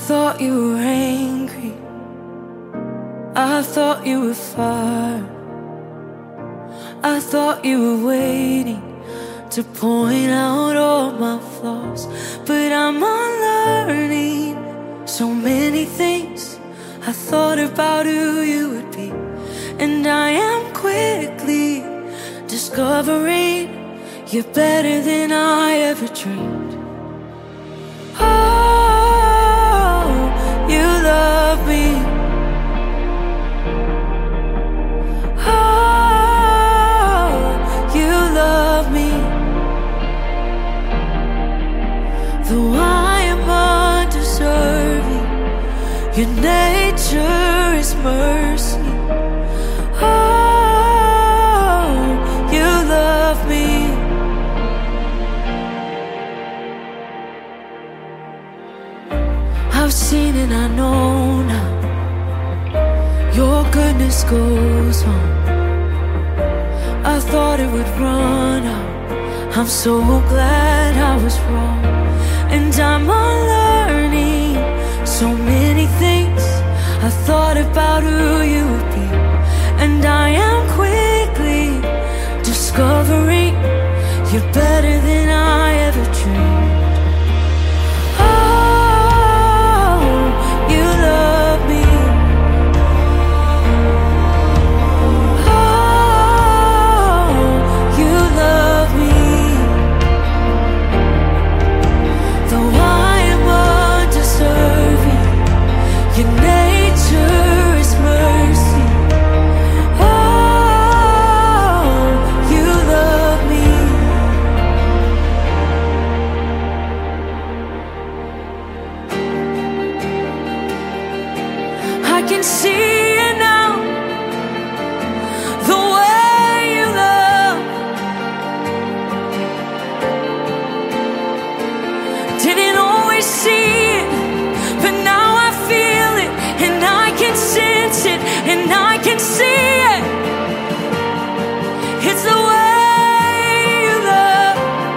thought you were angry, I thought you were far, I thought you were waiting to point out all my flaws. But I'm unlearning so many things I thought about who you would be, and I am quickly discovering you're better than I ever dreamed. Oh, you love me. Oh, you love me. Though I am undeserving, your nature is mercy. Oh, you love me. I've seen and I know now, your goodness goes on. I thought it would run out, I'm so glad I was wrong. And I'm unlearning so many things I thought about who you would be, and I am quickly discovering you're better than I ever dreamed. Your nature is mercy. Oh, you love me. I can see it now, the way you love. Didn't always see it, but now I feel it, and I can sense it, and I can see it. It's the way you love,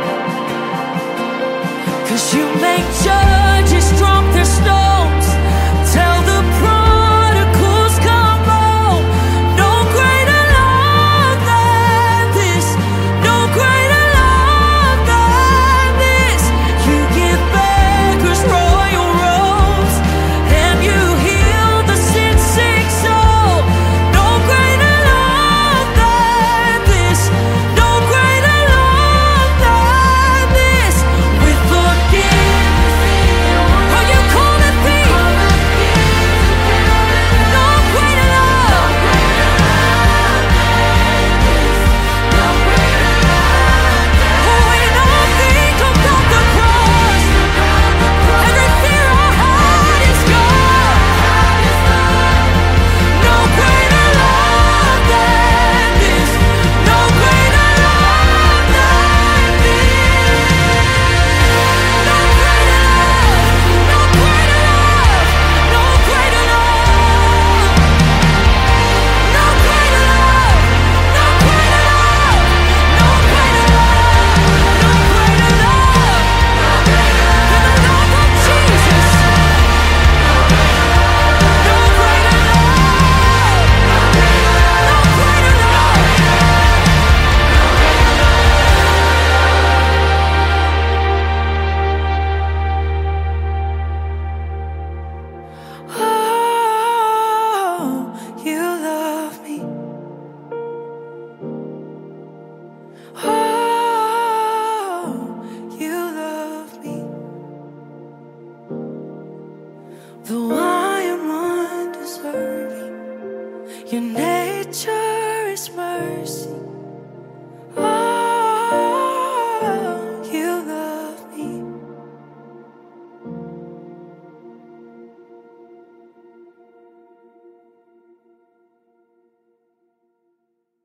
'cause you make judges drop their stones, tell the prodigals come home. No greater love than this, no greater love than this. You give beggars royal robes, and you heal the sin-sick soul. No greater love than this, no greater love than this. With forgiveness, oh, you call it peace. No greater love. Oh, when I think about the cross, every fear I had is gone. No greater love than this, no greater love than this. No greater love, no greater love, no greater love. No greater love, no greater love, no greater love, no greater love than the love of Jesus. No greater love, no greater love. Oh, you love me. Oh,